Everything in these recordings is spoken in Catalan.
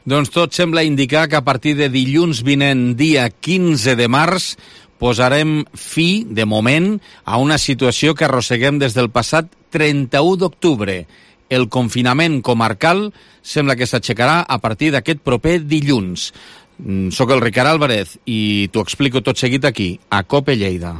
Doncs tot sembla indicar que a partir de dilluns vinent, dia 15 de març, posarem fi, de moment, a una situació que arrosseguem des del passat 31 d'octubre. El confinament comarcal sembla que s'aixecarà a partir d'aquest proper dilluns. Soc el Ricard Álvarez i t'ho explico tot seguit aquí, a COPE Lleida.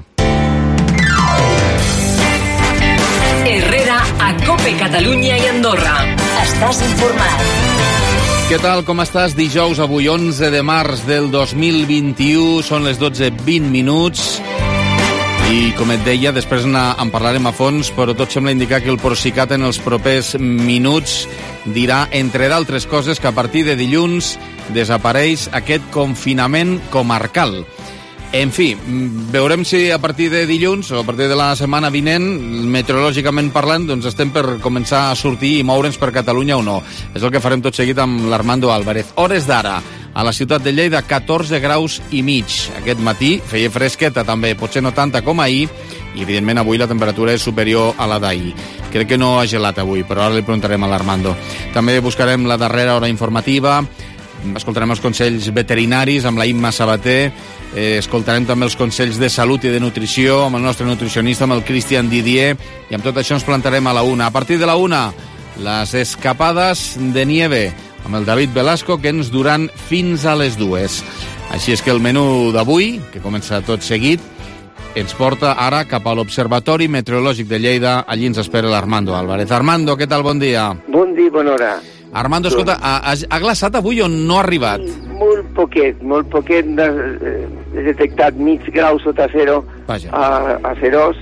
Herrera, a COPE Catalunya i Andorra. Estàs informat. Què tal, com estàs? Dijous, avui 11 de març del 2021, són les 12:20. I, com et deia, després en parlarem a fons, però tot sembla indicar que el Procicat en els propers minuts dirà, entre d'altres coses, que a partir de dilluns desapareix aquest confinament comarcal. En fi, veurem si a partir de dilluns o a partir de la setmana vinent, meteorològicament parlant, doncs estem per començar a sortir i moure'ns per Catalunya o no. És el que farem tot seguit amb l'Armando Álvarez. Hores d'ara, a la ciutat de Lleida, 14 graus i mig. Aquest matí feia fresqueta també, potser no tanta com ahir, i evidentment avui la temperatura és superior a la d'ahir. Crec que no ha gelat avui, però ara li preguntarem a l'Armando. També buscarem la darrera hora informativa, escoltarem els consells veterinaris amb la Imma Sabater, escoltarem també els consells de salut i de nutrició amb el nostre nutricionista, amb el Cristian Didier, i amb tot això ens plantarem a la 1. A partir de la 1, les escapades de nieve amb el David Velasco, que ens duran fins a les 2. Així és que el menú d'avui, que comença tot seguit, ens porta ara cap a l'Observatori Meteorològic de Lleida. Allí ens espera l'Armando Álvarez. Armando, què tal? Bon dia. Bon dia, bona hora. Armando, escolta, ha glaçat avui o no ha arribat? Molt poquet. He detectat mig grau sota zero a Serós.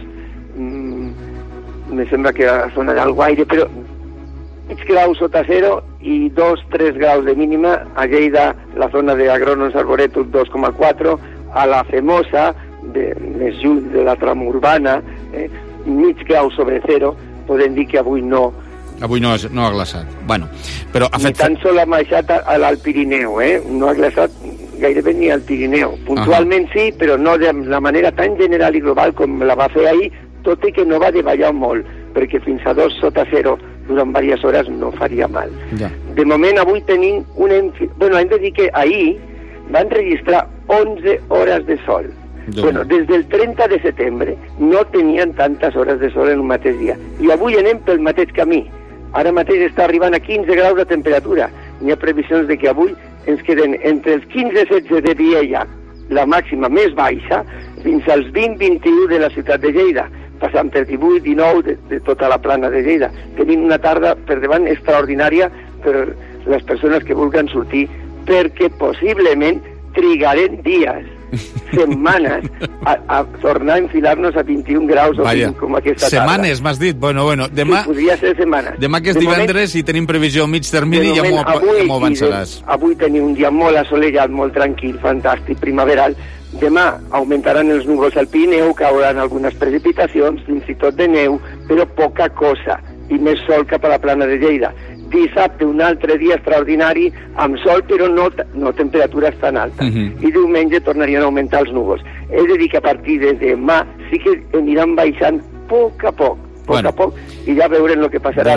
Me sembla que a zona d'Alguaire, però mig grau sota zero i 2-3 graus de mínima. A Lleida, la zona de Agrónoms Arboretus, 2,4. A la Femosa, més lluny de la trama urbana, mig grau sobre zero. Podem dir que avui no ha glaçat. Bueno, però ha fet... Ni tan sol ha baixat a l'Alt Pirineu, No ha glaçat gairebé ni al Pirineu. Puntualment sí, però no de la manera tan general i global com la va fer ahir, tot i que no va davallar molt, perquè fins a 2 sota 0 durant diverses hores no faria mal. Ja. De moment, avui tenim hem de dir que ahir van registrar 11 hores de sol. Bueno, des del 30 de setembre no tenien tantes hores de sol en un mateix dia. I avui anem pel mateix camí. Ara mateix està arribant a 15 graus de temperatura. Hi ha previsions de que avui ens queden entre els 15-16 de Viella, la màxima més baixa, fins als 20-21 de la ciutat de Lleida, passant per 18-19 de tota la plana de Lleida. Tenim una tarda per davant extraordinària per les persones que vulguin sortir, perquè possiblement trigarem dies, setmanes, a tornar a enfilar-nos a 21 graus o 20 com aquesta tarda. Setmanes, m'has dit? Bueno, demà... Sí, podria ser setmanes. Demà que és divendres i tenim previsió a mig termini, ja m'ho avançaràs. Avui tenim un dia molt assolellat, molt tranquil, fantàstic, primaveral. Demà augmentaran els núvols al Pirineu, cauran algunes precipitacions, fins i tot de neu, però poca cosa, i més sol cap a la plana de Lleida. Dissabte, un altre dia extraordinari, amb sol, però no temperatures tan altes. I diumenge tornarien a augmentar els núvols. He de dir que a partir de demà sí que aniran baixant a poc a poc, i ja veurem el que passarà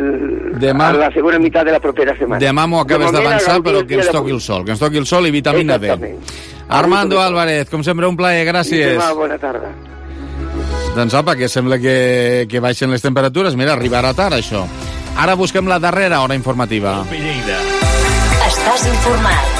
a la segona meitat de la propera setmana. Demà m'ho acabes d'avançar, però que ens toqui el sol, i vitamina D. Armando Álvarez, com sempre, un plaer, gràcies. Demà, bona tarda. Doncs apa, que sembla que baixen les temperatures. Mira, arribarà tard, això. Ara busquem la darrera hora informativa. Estàs informat.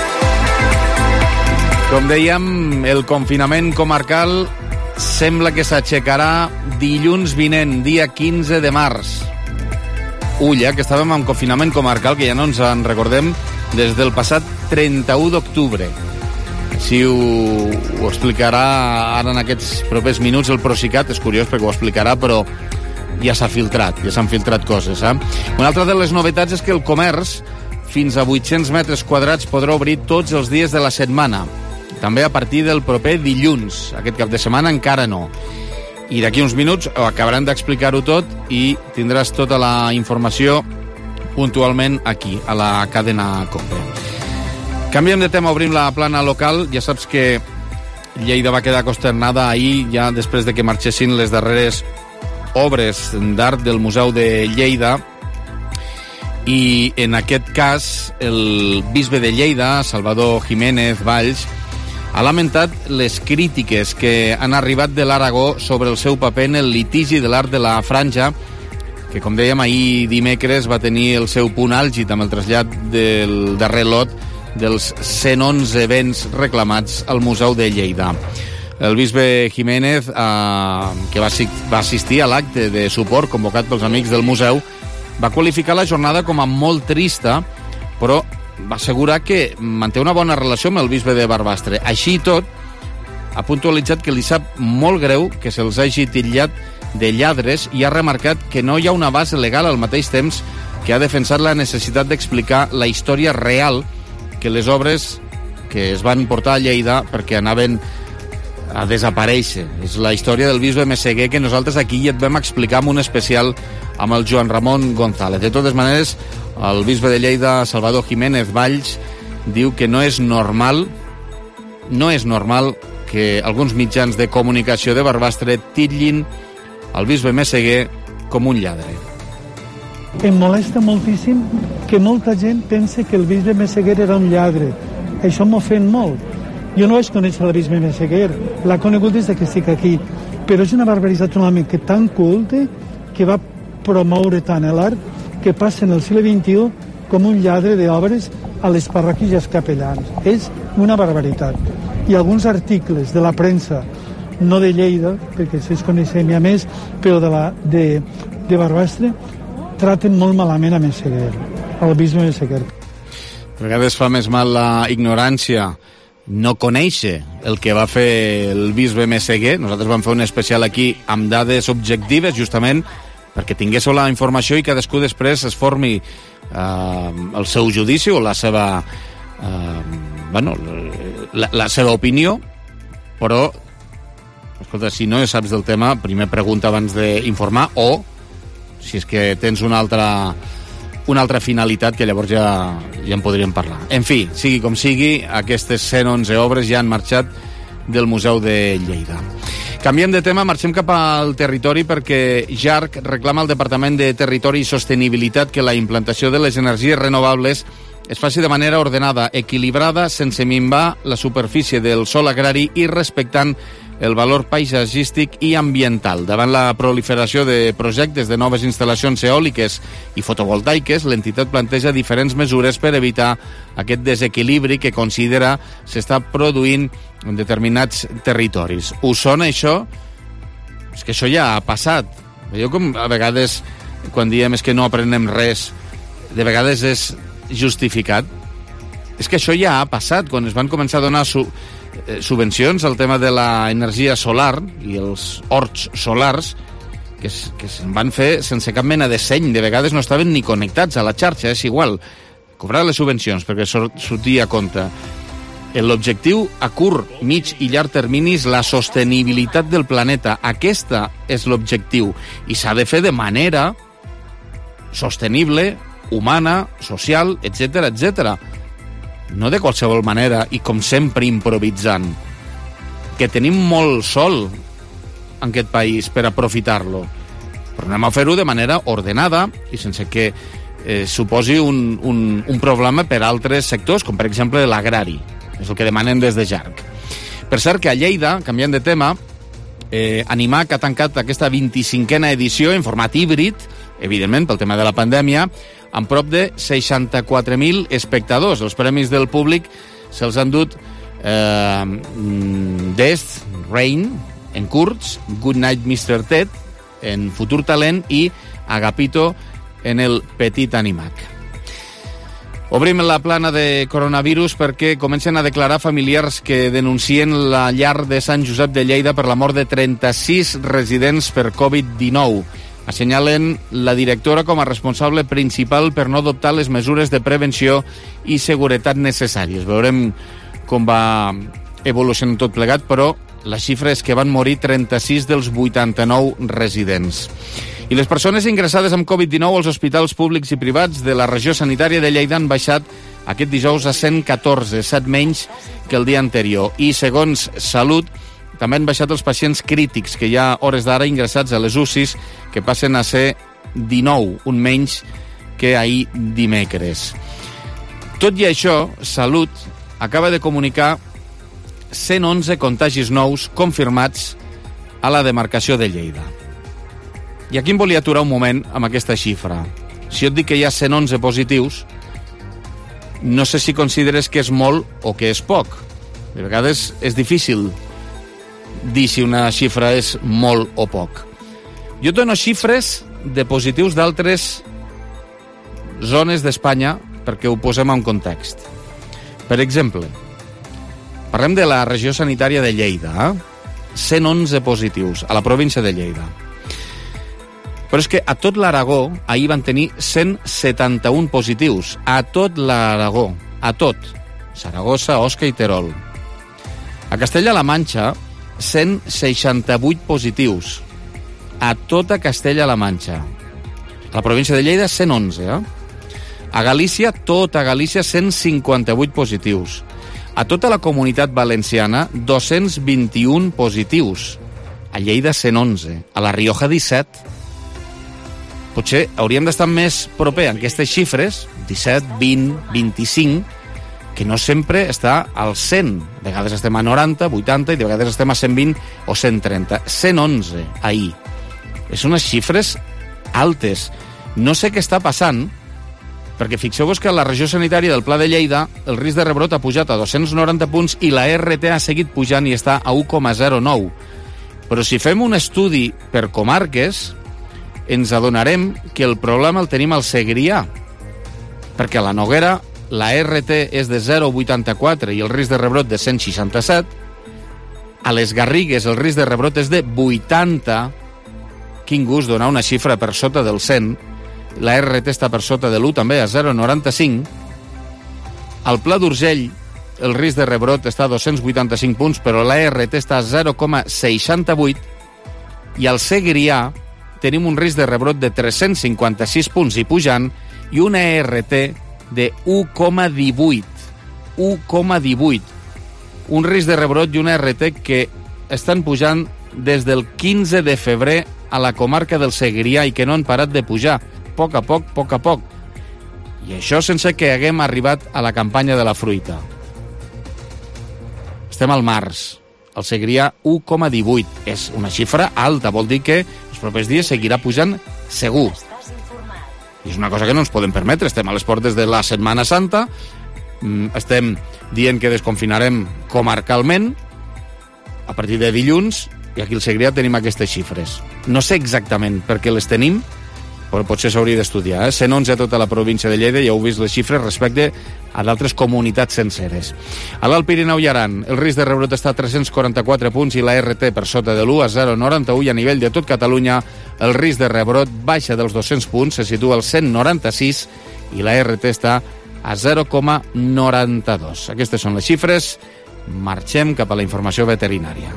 Com dèiem, el confinament comarcal sembla que s'aixecarà dilluns vinent, dia 15 de març. Ulla, que estàvem en confinament comarcal, que ja no ens en recordem, des del passat 31 d'octubre. Si ho explicarà ara en aquests propers minuts el Procicat, és curiós perquè ho explicarà, però ja s'han filtrat coses. Una altra de les novetats és que el comerç fins a 800 metres quadrats podrà obrir tots els dies de la setmana, també a partir del proper dilluns. Aquest cap de setmana encara no. I d'aquí uns minuts acabaran d'explicar-ho tot i tindràs tota la informació puntualment aquí, a la cadena COPE. Canviem de tema, obrim la plana local. Ja saps que Lleida va quedar consternada ahir, ja després de que marxessin les darreres obres d'art del Museu de Lleida, I en aquest cas el bisbe de Lleida, Salvador Jiménez Valls, ha lamentat les crítiques que han arribat de l'Aragó sobre el seu paper en el litigi de l'Arc de la Franja, que, com dèiem, ahir dimecres va tenir el seu punt àlgid amb el trasllat del darrer lot dels 111 béns reclamats al Museu de Lleida. El bisbe Jiménez, que va assistir a l'acte de suport convocat pels amics del museu, va qualificar la jornada com a molt trista, però va assegurar que manté una bona relació amb el bisbe de Barbastre. Així i tot, ha puntualitzat que li sap molt greu que se'ls hagi titllat de lladres i ha remarcat que no hi ha una base legal al mateix temps que ha defensat la necessitat d'explicar la història real que les obres que es van portar a Lleida perquè anaven a desaparèixer. És la història del bisbe Meseguer que nosaltres aquí ja et vam explicar en un especial amb el Joan Ramon González. De totes maneres, el bisbe de Lleida, Salvador Jiménez Valls, diu que no és normal que alguns mitjans de comunicació de Barbastre titllin el bisbe Meseguer com un lladre. Em molesta moltíssim que molta gent pense que el bisbe Meseguer era un lladre. Això m'ofèn molt. Jo no vaig conèixer el bisbe Meseguer, l'ha conegut des que estic aquí, però és una barbaritat, un home que tan culte, que va promoure tant l'art, que passa en el segle XXI com un lladre d'obres a les parròquies i als capellans. És una barbaritat. I alguns articles de la premsa, no de Lleida, perquè s'és coneixem ja més, però de Barbastre, traten molt malament a Meseguer, al bisbe Meseguer. A vegades fa més mal la ignorància, no conèixer el que va fer el bisbe Meseguer. Nosaltres vam fer un especial aquí amb dades objectives, justament perquè tinguéssiu la informació i cadascú després es formi el seu judici o la seva la seva opinió, però escolta, si no saps del tema, primer pregunta abans d'informar, o si és que tens una altra finalitat, que llavors ja en podríem parlar. En fi, sigui com sigui, aquestes 111 obres ja han marxat del Museu de Lleida. Canviem de tema, marxem cap al territori perquè JARC reclama al Departament de Territori i Sostenibilitat que la implantació de les energies renovables es faci de manera ordenada, equilibrada, sense minvar la superfície del sòl agrari i respectant el valor paisatgístic i ambiental. Davant la proliferació de projectes de noves instal·lacions eòliques i fotovoltaiques, l'entitat planteja diferents mesures per evitar aquest desequilibri que considera s'està produint en determinats territoris. Us sona això? És que això ja ha passat. Veieu com a vegades, quan diem és que no aprenem res, de vegades és justificat? És que això ja ha passat. Quan es van començar a donar subvencions al tema de l'energia solar i els horts solars, que se'n van fer sense cap mena de seny, de vegades no estaven ni connectats a la xarxa, és igual, cobrar les subvencions perquè sortia a compte. L'objectiu a curt, mig i llarg termini és la sostenibilitat del planeta. Aquesta és l'objectiu i s'ha de fer de manera sostenible, humana, social, etc etc. No de qualsevol manera i com sempre improvisant. Que tenim molt sol en aquest país per aprofitar-lo, però anem a fer-ho de manera ordenada i sense que suposi un problema per a altres sectors, com per exemple l'agrari. És el que demanen des de JARC. Per cert que a Lleida, canviant de tema, Animac ha tancat aquesta 25a edició en format híbrid, evidentment pel tema de la pandèmia, amb prop de 64.000 espectadors. Els premis del públic se'ls han dut Death, Rain, en curts, Good Night Mr. Ted, en Futur Talent i Agapito en el Petit Animac. Obrim la plana de coronavirus perquè comencen a declarar familiars que denuncien la llar de Sant Josep de Lleida per la mort de 36 residents per Covid-19. Assenyalen la directora com a responsable principal per no adoptar les mesures de prevenció i seguretat necessàries. Veurem com va evolucionant tot plegat, però la xifra és que van morir 36 dels 89 residents. I les persones ingressades amb Covid-19 als hospitals públics i privats de la regió sanitària de Lleida han baixat aquest dijous a 114, 7 menys que el dia anterior. I segons Salut, també han baixat els pacients crítics, que hi ha hores d'ara ingressats a les UCIs, que passen a ser 19, un menys que ahir dimecres. Tot i això, Salut acaba de comunicar 111 contagis nous confirmats a la demarcació de Lleida. I aquí em volia aturar un moment amb aquesta xifra. Si jo et dic que hi ha 111 positius, no sé si consideres que és molt o que és poc. De vegades és difícil dir si una xifra és molt o poc. Jo dono xifres de positius d'altres zones d'Espanya perquè ho posem en context. Per exemple, parlem de la regió sanitària de Lleida, 111 positius a la província de Lleida. Però és que a tot l'Aragó ahir van tenir 171 positius. A tot l'Aragó. A tot. Saragossa, Osca i Terol. A Castella-La Manxa, 168 positius. A tota Castella-La Manxa. A la província de Lleida, 111, A Galícia, tota Galícia, 158 positius. A tota la comunitat valenciana, 221 positius. A Lleida, 111. A la Rioja, 17. Potser hauríem d'estar més proper en aquestes xifres, 17, 20, 25, que no sempre està al 100. De vegades estem a 90, 80 i de vegades estem a 120 o 130. 111 ahir. És unes xifres altes. No sé què està passant, perquè fixeu-vos que a la regió sanitària del Pla de Lleida el risc de rebrot ha pujat a 290 punts i la RT ha seguit pujant i està a 1,09. Però si fem un estudi per comarques, ens adonarem que el problema el tenim al Segrià, perquè a la Noguera la RT és de 0,84 i el risc de rebrot de 167, a les Garrigues el risc de rebrot és de 80, quin gust donar una xifra per sota del 100, la RT està per sota de l'1 també, a 0,95, al Pla d'Urgell el risc de rebrot està a 285 punts, però la RT està a 0,68, i al Segrià tenim un risc de rebrot de 356 punts i pujant i una RT de 1,18. 1,18. Un risc de rebrot i una RT que estan pujant des del 15 de febrer a la comarca del Segrià i que no han parat de pujar. A poc a poc, a poc a poc. I això sense que haguem arribat a la campanya de la fruita. Estem al març. El Segrià 1,18. És una xifra alta, vol dir que els propers dies seguirà pujant segur. I és una cosa que no ens podem permetre. Estem a les portes de la Setmana Santa, estem dient que desconfinarem comarcalment a partir de dilluns, i aquí al Segrià tenim aquestes xifres. No sé exactament per què les tenim, però potser s'hauria d'estudiar. 111 a tota la província de Lleida, ja heu vist les xifres respecte a d'altres comunitats senceres. A l'Alt Pirineu i Aran, el risc de rebrot està a 344 punts i la RT per sota de l'1 a 0,91, i a nivell de tot Catalunya el risc de rebrot baixa dels 200 punts, se situa al 196, i la RT està a 0,92. Aquestes són les xifres. Marxem cap a la informació veterinària.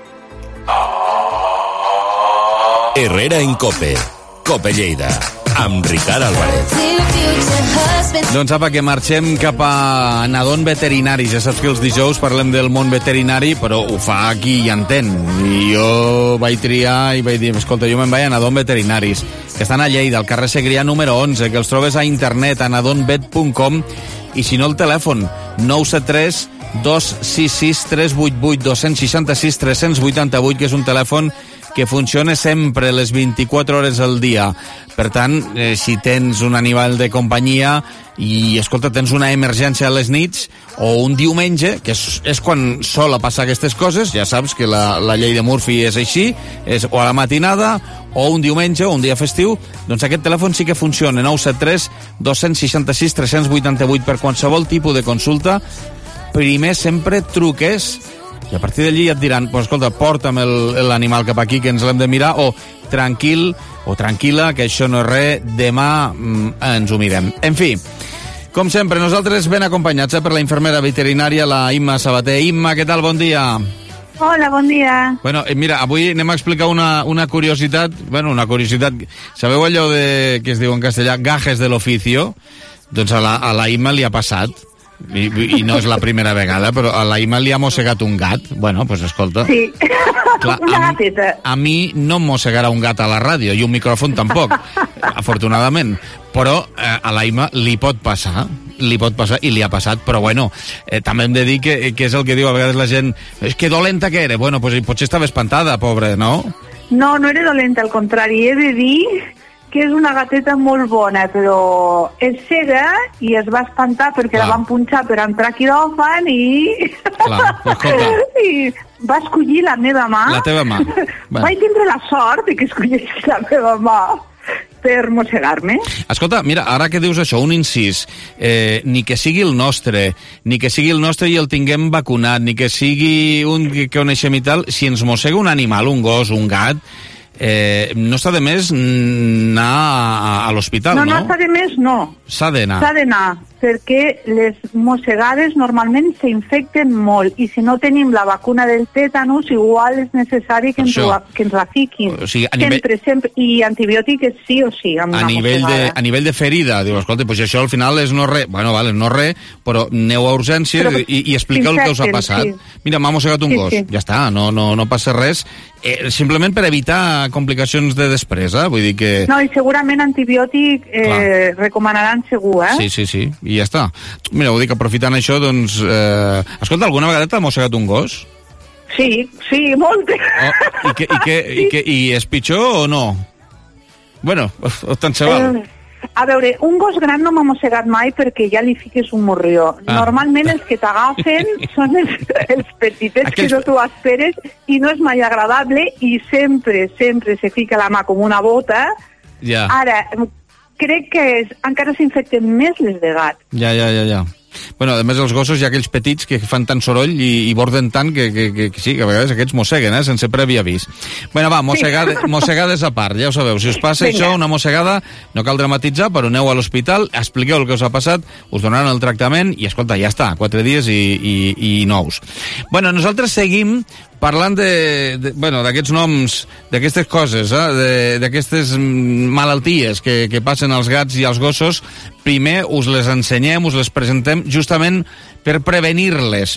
Herrera en Cope. Cope Lleida, amb Ricard Álvarez. Doncs apa, que marxem cap a Nadon Veterinaris. Ja saps que els dijous parlem del món veterinari, però ho fa qui hi entén. I jo vaig triar i vaig dir, escolta, jo me'n vaig a Nadon Veterinaris, que estan a Lleida, al carrer Segrià número 11, que els trobes a internet, a nadonvet.com, i si no el telèfon, 973 266 388 266 388, que és un telèfon que funciona sempre les 24 hores al dia. Per tant, si tens un animal de companyia i, escolta, tens una emergència a les nits o un diumenge, que és quan sola passar aquestes coses, ja saps que la llei de Murphy és així, és o a la matinada o un diumenge o un dia festiu, doncs aquest telèfon sí que funciona, 973 266 388, per qualsevol tipus de consulta. Primer sempre truques i a partir d'allí et diran, pues, escolta, porta'm l'animal cap aquí que ens l'hem de mirar, o tranquil o tranquil·la, que això no és res, demà ens ho mirem. En fi, com sempre, nosaltres ben acompanyats per la infermera veterinària, la Imma Sabater. Imma, què tal? Bon dia. Hola, bon dia. Bueno, mira, avui anem a explicar una curiositat. Bueno, una curiositat. Sabeu allò que es diu en castellà, gajes de l'oficio? Doncs a la Imma li ha passat. I no és la primera vegada, però a la Imma li ha mossegat un gat. Bueno, pues escolta. Sí, clar, una gateta. A mi no em mossegarà un gat a la ràdio, i un micròfon tampoc. afortunadament. Però a l'Aima li pot passar i li ha passat, però bueno, també hem de dir que és el que diu a vegades la gent, és que dolenta que era. Bueno, pues, potser estava espantada, pobra, no? No, no era dolenta, al contrari, he de dir que és una gateta molt bona, però és cega i es va espantar perquè la van punxar per entrar a quiròfan i... Clar, i va escollir la meva mà. La teva mà. Vaig tindre la sort de que escollís la meva mà per mossegar-me. Escolta, mira, ara que dius això, un incís, ni que sigui el nostre i el tinguem vacunat, ni que sigui un que coneixem i tal, si ens mossega un animal, un gos, un gat, no està de més anar a l'hospital, no? No està de més, no. S'ha d'anar. S'ha d'anar, perquè les mossegades normalment s'infecten molt i si no tenim la vacuna del tètanus, igual és necessari que ens la fiquin. O sigui, sempre. I antibiòtics sí o sí, amb una mossegada. A nivell de ferida, diu, escolta, pues això al final és no res. Bueno, vale, no res, però aneu a urgències i expliqueu el que us ha passat. Sí. Mira, m'ha mossegat un gos. Ja està, no passa res. Simplement per evitar complicacions de després, vull dir que... No, i segurament antibiòtic recomanaran segur, Sí, i ja està. Mira, ho dic, aprofitant això, doncs... Escolta, alguna vegada t'ha mossegat un gos? Sí, moltes. I és pitjor o no? Bueno, tant se val. A veure, un gos gran no m'ha mossegat mai perquè ja li fiques un morrió. Normalment els que t'agafen són els petitets que no t'ho esperes i no és mai agradable i sempre se fica la mà com una bota. Ja. Ara, crec que encara s'infecten més les de gat. Ja. Bueno, a més els gossos hi ha aquells petits que fan tant soroll i borden tant que sí, que a vegades aquests mosseguen, sense previ avís. Bueno, va, mossegades a part, ja ho sabeu. Si us passa això, una mossegada, no cal dramatitzar, però aneu a l'hospital, expliqueu el que us ha passat, us donaran el tractament i, escolta, ja està, 4 dies i nous. Bueno, nosaltres seguim parlant d'aquests noms, d'aquestes coses, d'aquestes malalties que passen als gats i als gossos. Primer us les ensenyem, us les presentem justament per prevenir-les.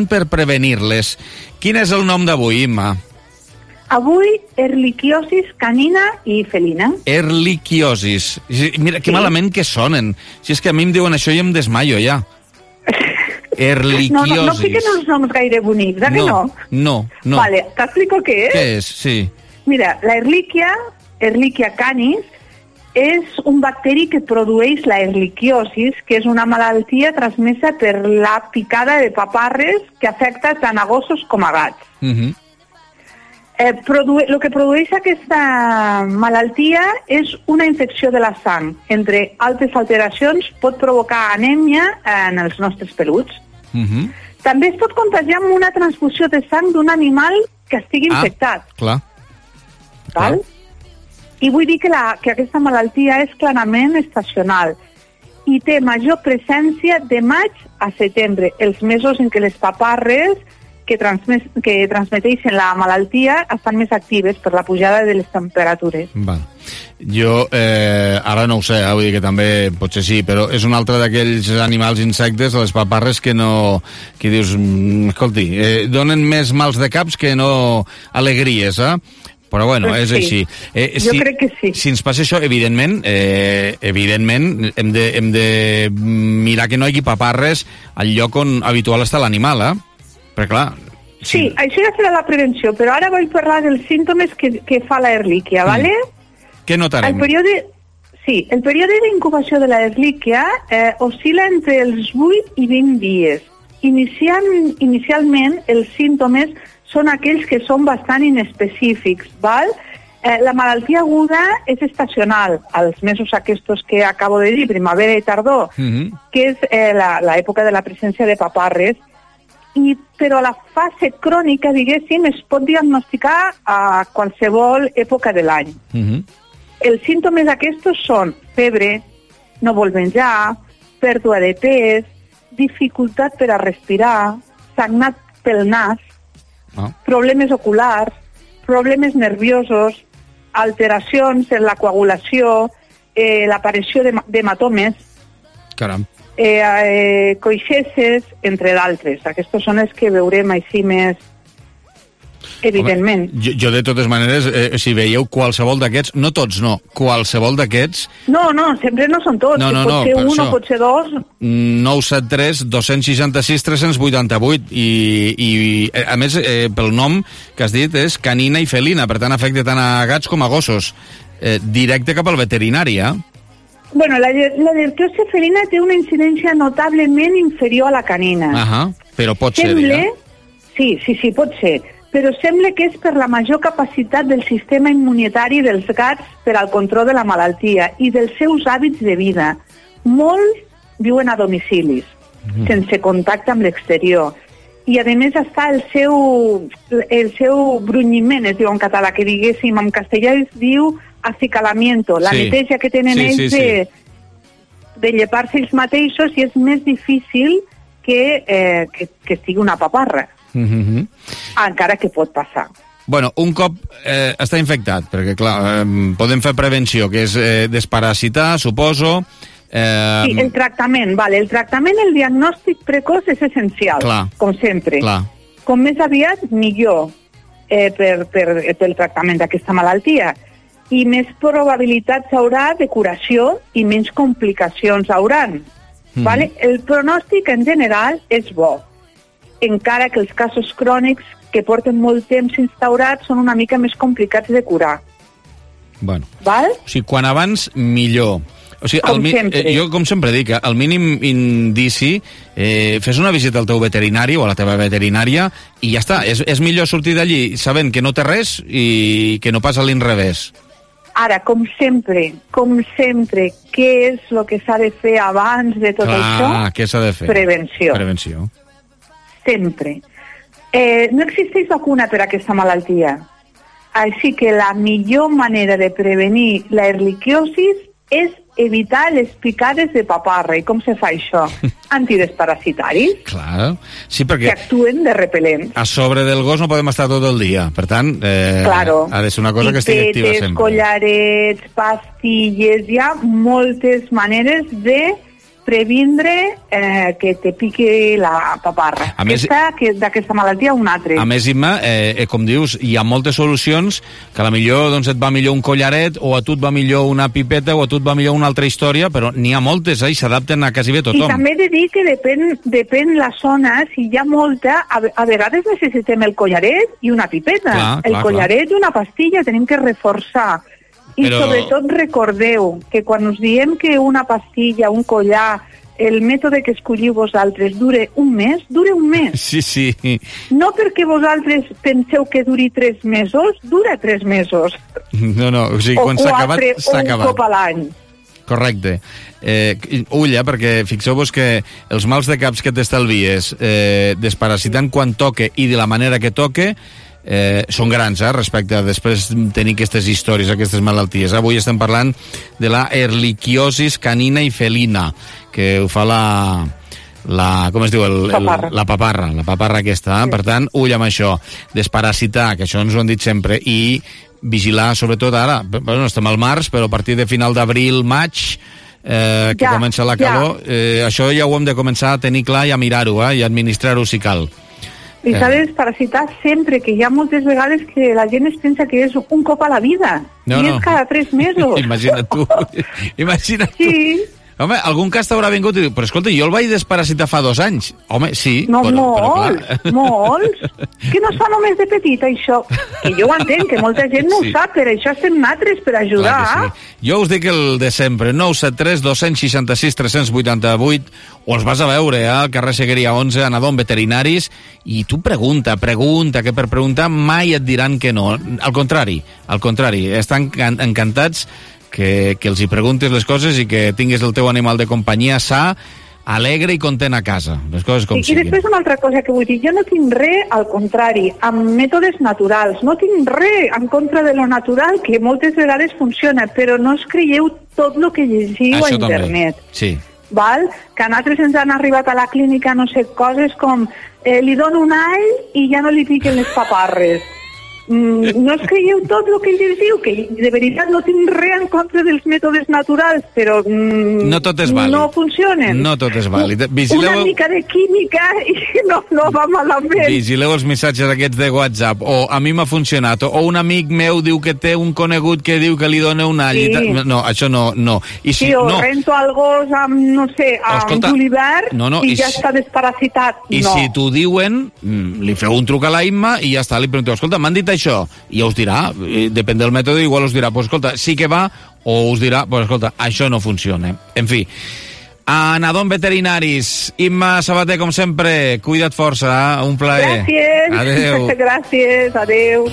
Quin és el nom d'avui, Imma? Avui, erliquiosis canina i felina. Erliquiosis. Mira, que malament que sonen. Si és que a mi em diuen això i em desmaio, ja. Erliquiosis. No fiquen els noms gaire bonics, que no? No. Vale, t'explico què és? Què és? Sí. Mira, la Ehrlichia canis, és un bacteri que produeix la erliquiosis, que és una malaltia transmesa per la picada de paparres que afecta tant a gossos com a gats. El que produeix aquesta malaltia és una infecció de la sang. Entre altres alteracions pot provocar anèmia en els nostres peluts. També es pot contagiar amb una transfusió de sang d'un animal que estigui infectat. Clar. Val? I vull dir que aquesta malaltia és clarament estacional i té major presència de maig a setembre, els mesos en què les paparres que transmeteixen la malaltia estan més actives per la pujada de les temperatures. Val. Jo ara no ho sé, vull dir que també potser sí, però és un altre d'aquells animals insectes, les paparres, que dius, escolti, donen més mals de caps que no alegries, Però bueno, és així. Jo crec que sí. Si ens passa això, evidentment hem de mirar que no hi hagi paparres al lloc on habitual està l'animal, Perquè clar... Sí, això ja serà la prevenció, però ara vull parlar dels símptomes que fa la Ehrlichia, ¿vale? Què notarem? El període d'incubació de la Ehrlichia oscil·la entre els 8 i 20 dies. Inicialment, els símptomes són aquells que són bastant inespecífics, val? La malaltia aguda és estacional, als mesos aquests que acabo de dir, primavera i tardor, que és l'època de la presència de paparres, però la fase crònica, diguéssim, es pot diagnosticar a qualsevol època de l'any. Els símptomes aquests són febre, no vol menjar, pèrdua de pes, dificultat per a respirar, sagnat pel nas, problemes oculars, problemes nerviosos, alteracions en la coagulació, l'aparició d'hematomes, coixeses, entre d'altres. Aquests són els que veurem així més evidentment. Home, jo de totes maneres, si veieu qualsevol d'aquests, no tots, no, qualsevol d'aquests... No, sempre no són tots, pot ser un o pot ser dos. 973 266 388 i a més, pel nom que has dit és canina i felina, per tant afecta tant a gats com a gossos. Directe cap al veterinari, Bueno, la lerquiosi felina té una incidència notablement inferior a la canina. Però pot ser, Sí, pot ser. Però sembla que és per la major capacitat del sistema immunitari dels gats per al control de la malaltia i dels seus hàbits de vida. Molts viuen a domicilis, sense contacte amb l'exterior. I, a més, està el seu brunyiment, es diu en català, que diguéssim, en castellà es diu acicalamiento, la neteja que tenen ells de llepar-se ells mateixos, i és més difícil que estigui una paparra. Encara que pot passar. Bueno, un cop està infectat, perquè clar, podem fer prevenció, que és desparasitar, suposo. Sí, el tractament, el diagnòstic precoç és essencial, com sempre. Com més aviat, millor pel tractament d'aquesta malaltia. I més probabilitats haurà de curació i menys complicacions hauran. El pronòstic en general és bo, encara que els casos crònics que porten molt temps instaurats són una mica més complicats de curar. Bueno, o sigui, quan abans, millor. O sigui, jo, com sempre dic, el mínim indici, fes una visita al teu veterinari o a la teva veterinària i ja està. És millor sortir d'allí sabent que no té res i que no passa a l'inrevés. Ara, com sempre, què és el que s'ha de fer abans de tot això? Què s'ha de fer? Prevenció. Sempre. No existeix vacuna per a aquesta malaltia. Així que la millor manera de prevenir la erliquiosis és evitar les picades de paparra. I com se fa això? Antidsparasitaris. Clar, sí, perquè... que actuen de repel·lent. A sobre del gos no podem estar tot el dia. Per tant, ha de ser una cosa que estigui activa sempre. Collarets, pastilles... Hi ha moltes maneres de previndre que te piqui la paparra. D'aquesta malaltia un altre. A més, Imma, com dius, hi ha moltes solucions que a la millor et va millor un collaret, o a tu et va millor una pipeta, o a tu et va millor una altra història, però n'hi ha moltes, i s'adapten a quasi bé tothom. I també he de dir que depèn la zona, si hi ha molta, a vegades necessitem el collaret i una pipeta. El collaret i una pastilla tenim que reforçar. I sobretot recordeu que quan us diem que una pastilla, un collar, el mètode que escolliu vosaltres dure un mes. Sí. No perquè vosaltres penseu que duri 3 mesos, dura 3 mesos. No, o sigui, quan s'ha acabat, s'ha acabat. O un cop a l'any. Correcte. Ull, perquè fixeu-vos que els mals de caps que t'estalvies desparasitant quan toque i de la manera que toque són grans, respecte a després tenir aquestes històries, aquestes malalties. Avui estem parlant de la erliquiosis canina i felina, que ho fa com es diu? La paparra aquesta. Per tant, ull amb això. Desparasitar, que això ens ho han dit sempre, i vigilar, sobretot ara. Estem al març, però a partir de final d'abril, maig, que comença la calor, això ja ho hem de començar a tenir clar i a mirar-ho, i administrar-ho si cal. I s'ha de desparasitar sempre, que hi ha moltes vegades que la gent es pensa que és un cop a la vida, i és cada 3 mesos. Imagina't tu. Sí. Home, algun cas t'haurà vingut i diu, però escolta, jo el vaig desparasitar fa 2 anys. Home, sí. No, molts. Que no es fa només de petit, això. Que jo ho entenc, que molta gent no ho sap, per això estem nosaltres, per ajudar. Jo us dic el de sempre, 973 266 388, o els vas a veure al carrer Segueria 11, a Nadon Veterinaris, i tu pregunta, que per preguntar mai et diran que no. Al contrari, estan encantats que els hi preguntes les coses i que tinguis el teu animal de companyia sa, alegre i content a casa. Les coses com siguin. I després una altra cosa que vull dir, jo no tinc res, al contrari, amb mètodes naturals. No tinc res en contra de lo natural, que moltes vegades funciona, però no us creieu tot el que llegiu a internet. Sí. Val? Que a nosaltres ens han arribat a la clínica, no sé, coses com li dono un all i ja no li piquen les paparres. no us creieu tot el que ell diu, que de veritat no tinc res en contra dels mètodes naturals, però no tot és vàlid. No funcionen. No tot és vàlid. Una mica de química i no va malament. Vigileu els missatges aquests de WhatsApp, o a mi m'ha funcionat, o un amic meu diu que té un conegut que diu que li dona un all. Sí. No, això no. I si, o rento al gos amb, no sé, amb julivert i ja està desparasitat. I si t'ho diuen, li feu un truc a la Imma i ja està, li pregunteu, escolta, m'han dit això, i ja us dirà, depèn del mètode, igual us dirà, pues escolta, sí que va, o us dirà, pues escolta, això no funciona. En fi, Anadom Veterinaris, Imma Sabater, com sempre, cuida't força, un plaer. Gràcies. Adéu. Gràcies, adéu.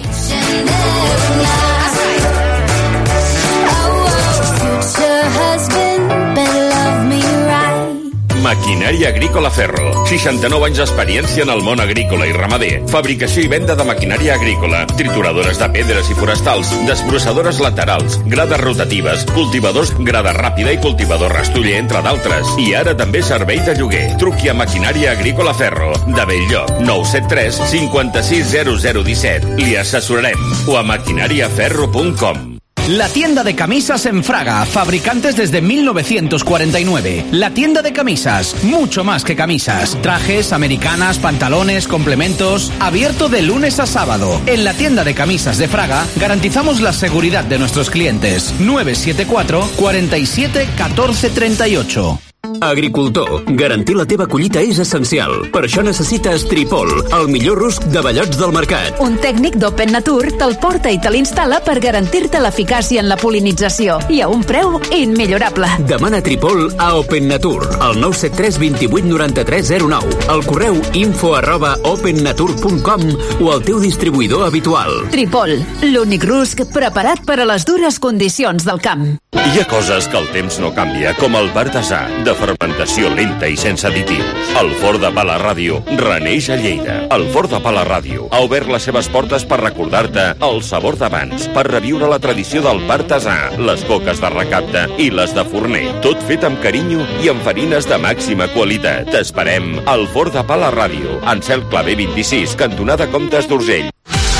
Maquinària Agrícola Ferro. 69 anys d'experiència en el món agrícola i ramader. Fabricació i venda de maquinària agrícola. Trituradores de pedres i forestals, desbrossadores laterals, grades rotatives, cultivadors grada ràpida i cultivador rastoller, entre d'altres. I ara també servei de lloguer. Truqui a Maquinària Agrícola Ferro. De Belllloc, 973 56 0017. Li assessorarem. O a maquinariaferro.com. La tienda de camisas en Fraga, fabricantes desde 1949. La tienda de camisas, mucho más que camisas. Trajes, americanas, pantalones, complementos. Abierto de lunes a sábado. En la tienda de camisas de Fraga garantizamos la seguridad de nuestros clientes. 974 47 14 38. Agricultor, garantir la teva collita és essencial. Per això necessites Tripol, el millor rusc de bellots del mercat. Un tècnic d'Open Nature te'l porta i te l'instal·la per garantir-te l'eficàcia en la polinització i a un preu immillorable. Demana Tripol a Open Nature, al 973 28 93 09, al correu info@opennature.com o al teu distribuïdor habitual. Tripol, l'únic rusc preparat per a les dures condicions del camp. Hi ha coses que el temps no canvia, com el Partasà, de fermentació lenta i sense additius. El Forn de Pa la Ràdio reneix a Lleida. El Forn de Pa la Ràdio ha obert les seves portes per recordar-te el sabor d'abans, per reviure la tradició del Partasà, les coques de recapte i les de forner. Tot fet amb carinyo i amb farines de màxima qualitat. T'esperem al Forn de Pa la Ràdio, en Cel Clavé 26, cantonada Comtes d'Urgell.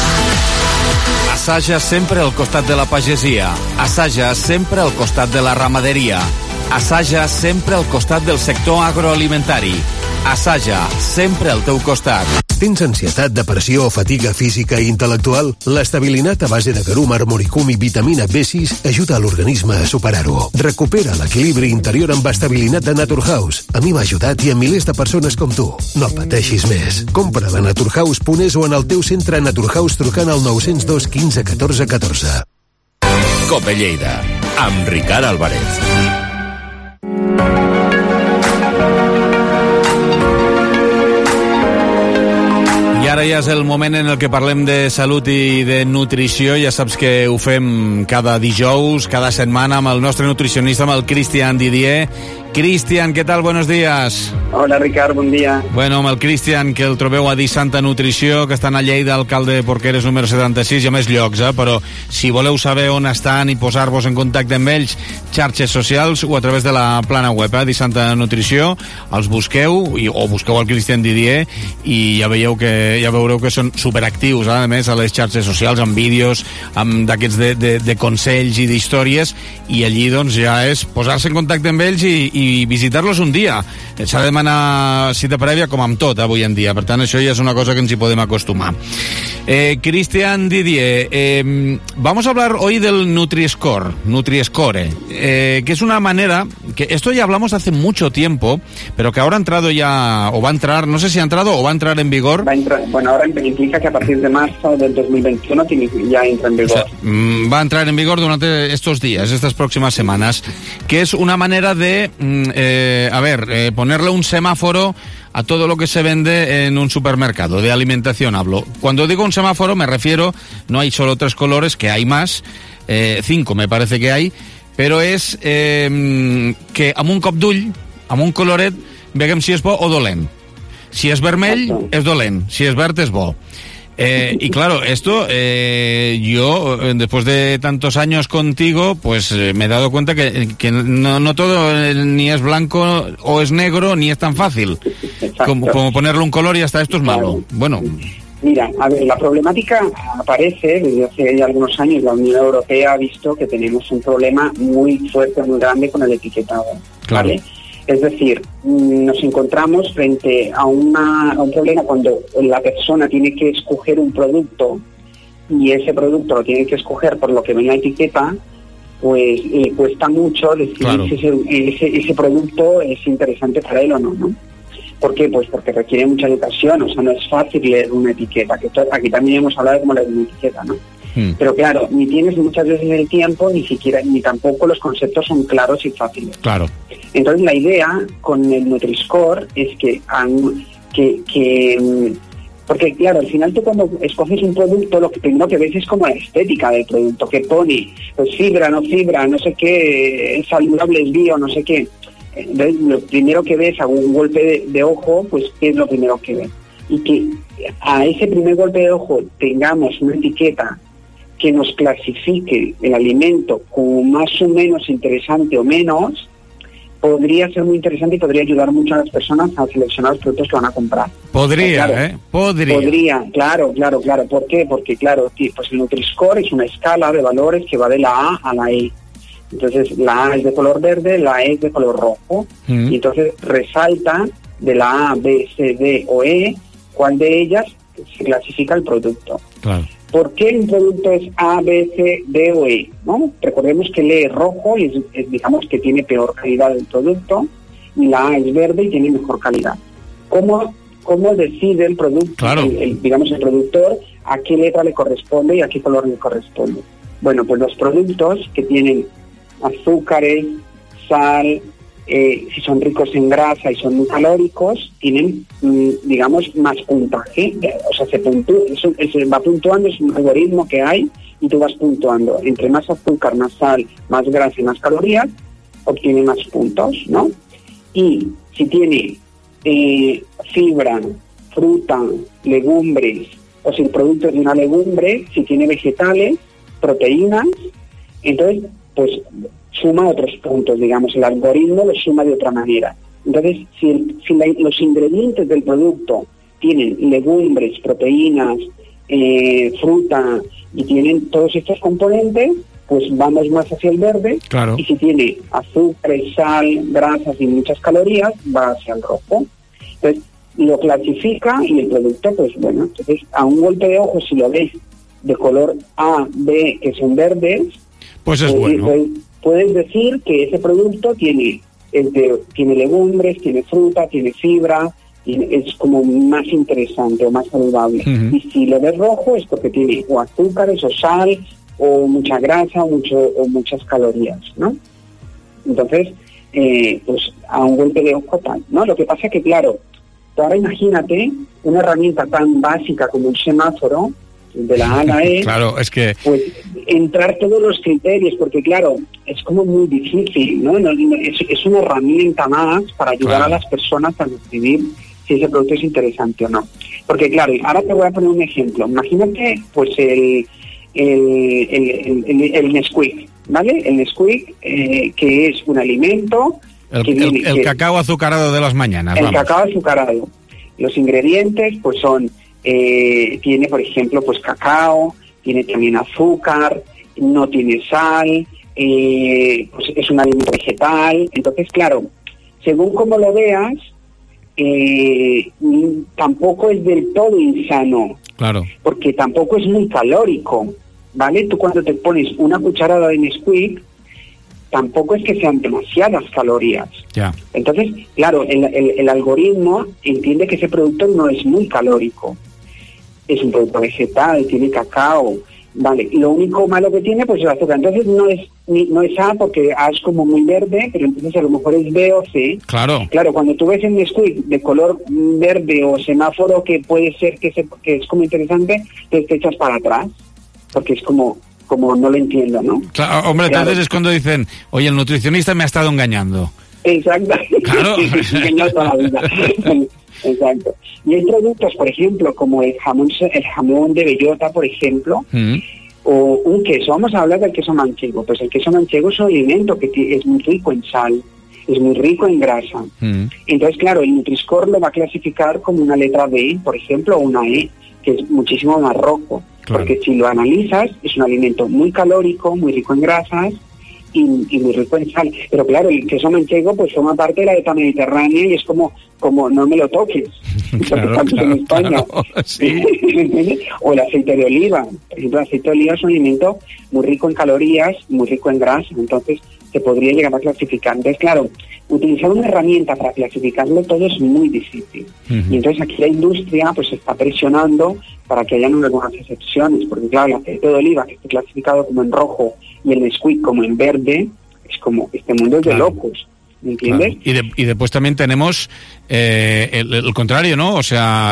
Assaja sempre al costat de la pagesia. Assaja sempre al costat de la ramaderia. Assaja sempre al costat del sector agroalimentari. Assaja sempre al teu costat. Tens ansietat, depressió o fatiga física i intel·lectual? L'estabilinat a base de garum, armoricum i vitamina B6 ajuda a l'organisme a superar-ho. Recupera l'equilibri interior amb estabilinat de Naturhaus. A mi m'ha ajudat i a milers de persones com tu. No pateixis més. Compra-la a naturhaus.es o en el teu centre Naturhaus trucant al 902 15 14 14. Cope Lleida, amb Ricard Álvarez. I ara ja és el moment en el que parlem de salut i de nutrició. Ja saps que ho fem cada dijous, cada setmana, amb el nostre nutricionista, amb el Cristian Didier. Cristian, ¿qué tal? Buenos días. Hola, Ricard, bon dia. Bueno, amb el Cristian, que el trobeu a Di Santa Nutrició, que estan a Lleida, alcalde de Porqueres, número 76, hi ha més llocs, però si voleu saber on estan i posar-vos en contacte amb ells, xarxes socials o a través de la plana web, Di Santa Nutrició, els busqueu, o busqueu el Cristian Didier, i ja veureu que són superactius, a més, a les xarxes socials, amb vídeos, amb d'aquests de consells i d'històries, i allí, doncs, ja és posar-se en contacte amb ells i visitar-los un dia. S'ha de demanar cita prèvia com amb tot avui en dia, per tant això ja és una cosa que ens hi podem acostumar. Cristian Didier, vamos a hablar hoy del Nutri-Score, que es una manera, que esto ya hablamos hace mucho tiempo, pero que ahora ha entrado ya, o va a entrar, no sé si ha entrado o va a entrar en vigor. Ahora implica que a partir de marzo del 2021 ya entra en vigor. O sea, va a entrar en vigor durante estos días, estas próximas semanas, que es una manera de, ponerle un semáforo a todo lo que se vende en un supermercado, de alimentación hablo. Cuando digo un semáforo me refiero, no hay solo 3 colores, que hay más, 5 me parece que hay, però és que amb un cop d'ull, amb un coloret, veiem si és bo o dolent. Si es vermell, es dolent. Si es verd, es bo. Y claro, esto, yo, después de tantos años contigo, pues me he dado cuenta que no todo ni es blanco o es negro, ni es tan fácil como ponerle un color y hasta esto es malo. Bueno, Mira, a ver, la problemática aparece desde hace ya algunos años. La Unión Europea ha visto que tenemos un problema muy fuerte, muy grande con el etiquetado. Claro. ¿Vale? Es decir, nos encontramos frente a un problema cuando la persona tiene que escoger un producto y ese producto lo tiene que escoger por lo que ve en la etiqueta, pues le cuesta mucho decidir si ese producto es interesante para él o no, ¿no? ¿Por qué? Pues porque requiere mucha educación, o sea, no es fácil leer una etiqueta, que aquí también hemos hablado de cómo leer una etiqueta, ¿no? Pero claro, ni tienes muchas veces el tiempo, ni tampoco los conceptos son claros y fáciles. Claro. Entonces la idea con el Nutri-Score es que porque claro, al final tú cuando escoges un producto, lo que primero que ves es como la estética del producto, que pone, pues fibra, no sé qué, es saludable, es bio, no sé qué. Entonces, lo primero que ves a un golpe de ojo, pues ¿qué es lo primero que ves? Y que a ese primer golpe de ojo tengamos una etiqueta que nos clasifique el alimento como más o menos interesante o menos, podría ser muy interesante y podría ayudar mucho a las personas a seleccionar los productos que van a comprar. Podría. Podría, claro. ¿Por qué? Porque, claro, pues el Nutri-Score es una escala de valores que va de la A a la E. Entonces, la A es de color verde, la E es de color rojo. Y entonces resalta de la A, B, C, D o E, cuál de ellas se clasifica el producto. Claro. ¿Por qué un producto es A, B, C, D o E? ¿No? Recordemos que el E es rojo y digamos que tiene peor calidad del producto, y la A es verde y tiene mejor calidad. ¿Cómo decide el producto, claro, el productor, a qué letra le corresponde y a qué color le corresponde? Bueno, pues los productos que tienen azúcares, sal, si son ricos en grasa y son muy calóricos, tienen, digamos, más puntaje. O sea, se va puntuando, es un algoritmo que hay y tú vas puntuando. Entre más azúcar, más sal, más grasa y más calorías, obtiene más puntos, ¿no? Y si tiene fibra, fruta, legumbres, o si el producto es de una legumbre, si tiene vegetales, proteínas, entonces, pues suma otros puntos, digamos, el algoritmo lo suma de otra manera. Entonces, si los ingredientes del producto tienen legumbres, proteínas, fruta y tienen todos estos componentes, pues vamos más hacia el verde. Claro. Y si tiene azúcar, sal, grasas y muchas calorías, va hacia el rojo. Entonces, lo clasifica y el producto, pues bueno, entonces a un golpe de ojo, si lo ves de color A, B, que son verdes, pues es bueno. Puedes decir que ese producto tiene legumbres, tiene fruta, tiene fibra, es como más interesante o más saludable. Y si lo ves rojo es porque tiene o azúcares o sal o mucha grasa o muchas calorías, ¿no? Entonces, pues a un golpe de ojo tal, ¿no? Lo que pasa es que, claro, ahora imagínate una herramienta tan básica como un semáforo, de la A a la E, claro, es que pues entrar todos los criterios, porque claro, es como muy difícil, ¿no? Es una herramienta más para ayudar a las personas a decidir si ese producto es interesante o no. Porque claro, ahora te voy a poner un ejemplo. Imagínate, pues el Nesquik, ¿vale? El Nesquik, que es un alimento... El cacao azucarado de las mañanas. El cacao azucarado. Los ingredientes, pues son... tiene, por ejemplo, pues cacao, tiene también azúcar, no tiene sal, pues es un alimento vegetal. Entonces, claro, según como lo veas, tampoco es del todo insano. Claro. Porque tampoco es muy calórico, ¿vale? Tú cuando te pones una cucharada de Nesquik, tampoco es que sean demasiadas calorías. Ya. Entonces, claro, el algoritmo entiende que ese producto no es muy calórico. Es un producto vegetal, tiene cacao, vale. Lo único malo que tiene, pues es el azúcar. Entonces no es A, porque A es como muy verde, pero entonces a lo mejor es B o C. Claro. Claro, cuando tú ves el Nesquik de color verde o semáforo, que puede ser que es como interesante, pues te echas para atrás, porque es como no lo entiendo, ¿no? Claro, hombre, entonces es cuando dicen, oye, el nutricionista me ha estado engañando. Exacto. Claro. Engañado toda la vida. Exacto. Y hay productos, por ejemplo, como el jamón de bellota, por ejemplo, o un queso. Vamos a hablar del queso manchego. Pues el queso manchego es un alimento que es muy rico en sal, es muy rico en grasa. Entonces, claro, el Nutri-Score lo va a clasificar como una letra B, por ejemplo, o una E, que es muchísimo más rojo. Claro. Porque si lo analizas, es un alimento muy calórico, muy rico en grasas y muy rico en sal. Pero claro, el queso manchego pues forma parte de la dieta mediterránea y es como no me lo toques. Claro, en España. Claro, sí. O el aceite de oliva. Por ejemplo, el aceite de oliva es un alimento muy rico en calorías, muy rico en grasa. Entonces, se podría llegar a clasificar. Entonces, claro, utilizar una herramienta para clasificarlo todo es muy difícil. Y entonces aquí la industria pues está presionando para que hayan algunas excepciones, porque claro, el aceite de oliva que esté clasificado como en rojo y el Nesquik como en verde, es como, este mundo es de locos, ¿me entiendes? Claro. Y después también tenemos el contrario, ¿no? O sea,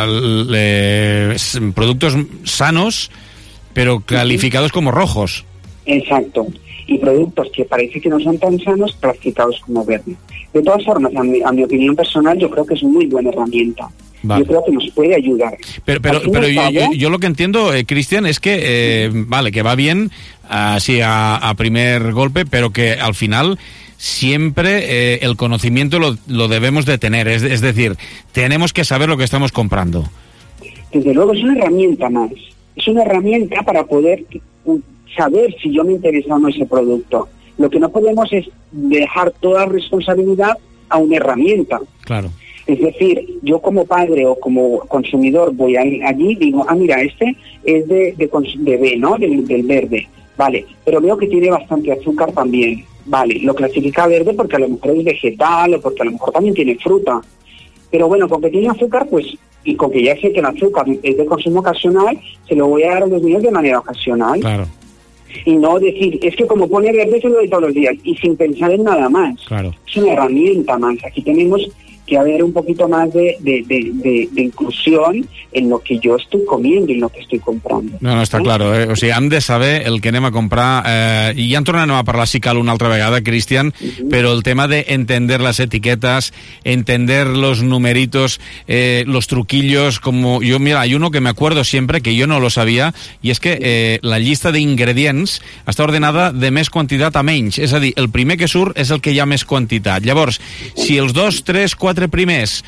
productos sanos, pero calificados como rojos. Exacto. Y productos que parece que no son tan sanos, clasificados como verdes. De todas formas, a mi opinión personal, yo creo que es muy buena herramienta. Vale. Yo creo que nos puede ayudar. Pero yo lo que entiendo, Cristian, es que, vale, que va bien así a primer golpe, pero que al final siempre el conocimiento lo debemos de tener. Es decir, tenemos que saber lo que estamos comprando. Desde luego, es una herramienta más. Es una herramienta para poder saber si yo me interesa o no ese producto. Lo que no podemos es dejar toda responsabilidad a una herramienta. Claro. Es decir, yo como padre o como consumidor voy allí y digo, mira, este es de B, ¿no? Del verde. Vale, pero veo que tiene bastante azúcar también. Vale, lo clasifica verde porque a lo mejor es vegetal o porque a lo mejor también tiene fruta. Pero bueno, con que tiene azúcar, pues, y con que ya sé que el azúcar es de consumo ocasional, se lo voy a dar a los niños de manera ocasional. Claro. Y no decir, es que como pone verde se lo doy todos los días, y sin pensar en nada más. Claro. Es una herramienta más. Aquí tenemos que haber un poquito más de inclusión en lo que yo estoy comiendo y en lo que estoy comprando. No, està clar, O sigui, hem de saber el que anem a comprar, i ja en tornarem a parlar si cal una altra vegada, Cristian, pero el tema de entender las etiquetas, entender los numeritos, los truquillos, como yo, mira, hay uno que me acuerdo siempre, que yo no lo sabía, y és que la llista d'ingredients està ordenada de més quantitat a menys, és a dir, el primer que surt és el que hi ha més quantitat. Llavors, si els 2, 3, 4 primers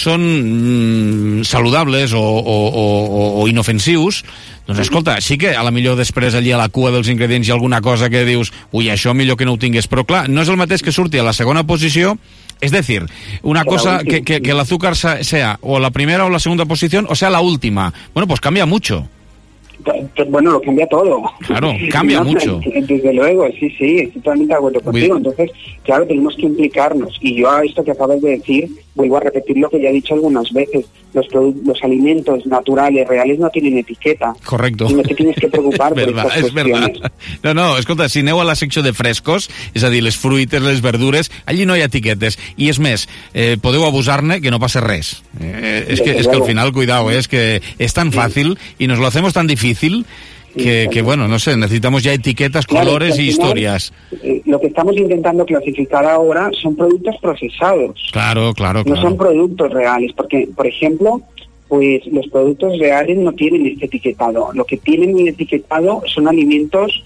són saludables o inofensius, doncs escolta, sí que a la millor després allí a la cua dels ingredients hi ha alguna cosa que dius, ui, això millor que no ho tingués, però clar, no és el mateix que surti a la segona posició. Es decir, una cosa que el azúcar sea o la primera o la segunda posición o sea la última. Bueno, pues cambia mucho. Bueno, lo cambia todo. Claro, cambia mucho. Desde luego, sí, estoy totalmente de acuerdo contigo. Entonces, claro, tenemos que implicarnos. Y yo a esto que acabas de decir, vuelvo a repetir lo que ya he dicho algunas veces. Los alimentos naturales, reales, no tienen etiqueta. Correcto. Y no te tienes que preocupar por estas cuestiones. No, escolta, si aneu a la secció de frescos, és a dir, les fruites, les verdures, allí no hi ha etiquetes. I és més, podeu abusar-ne que no passa res. És que al final, cuidado, es que es tan fácil y nos lo hacemos tan difícil que bueno, no sé, necesitamos ya etiquetas, colores y historias. Lo que estamos intentando clasificar ahora son productos procesados. Claro. No son productos reales, porque, por ejemplo, pues los productos reales no tienen este etiquetado. Lo que tienen etiquetado son alimentos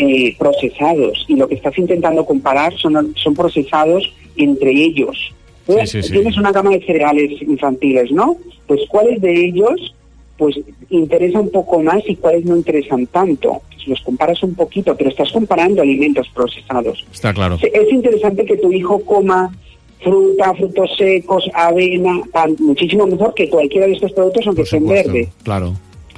procesados, y lo que estás intentando comparar son procesados entre ellos. Sí. Tienes una gama de cereales infantiles, ¿no? Pues ¿cuáles de ellos pues interesa un poco más y cuáles no interesan tanto? Pues los comparas un poquito, pero estás comparando alimentos procesados. Está claro. Es interesante que tu hijo coma fruta, frutos secos, avena, pan, muchísimo mejor que cualquiera de estos productos, aunque estén verde. Claro.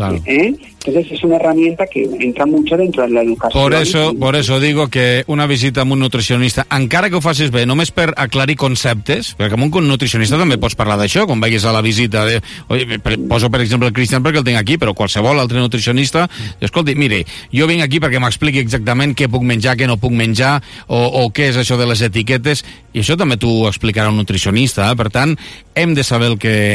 Entonces es una herramienta que entra mucho dentro de la educación. Por eso digo que una visita amb un nutricionista, encara que ho facis bé, només per aclarir conceptes, perquè amb un nutricionista també pots parlar d'això, quan vagis a la visita. Poso, per exemple, el Cristian perquè el tinc aquí, però qualsevol altre nutricionista, escolti, mire, jo vinc aquí perquè m'expliqui exactament què puc menjar, què no puc menjar, o què és això de les etiquetes, i això també t'ho explicarà un nutricionista. Per tant, hem de saber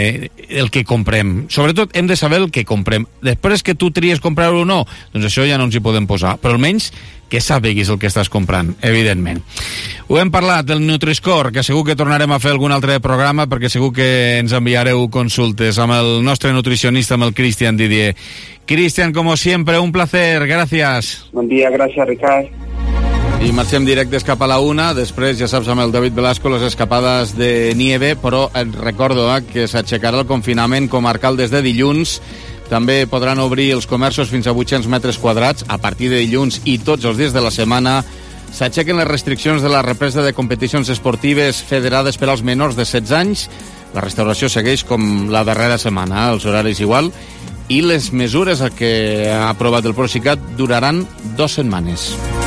el que comprem. Sobretot, hem de saber el que comprem. Després que tu tries comprar-ho o no, doncs això ja no ens hi podem posar, però almenys que sàpiguis el que estàs comprant, evidentment. Ho hem parlat del Nutri-Score, que segur que tornarem a fer algun altre programa, perquè segur que ens enviareu consultes amb el nostre nutricionista, amb el Cristian Didier. Cristian, como siempre, un placer, gracias. Buen día, gracias, Ricard. I marxem directes cap a la 1, després, ja saps, amb el David Velasco, les escapades de nieve, però et recordo que s'aixecarà el confinament comarcal des de dilluns. També podran obrir els comerços fins a 800 metres quadrats a partir de dilluns i tots els dies de la setmana. S'aixequen les restriccions de la represa de competicions esportives federades per als menors de 16 anys. La restauració segueix com la darrera setmana, els horaris igual, i les mesures que ha aprovat el Procicat duraran 2 setmanes.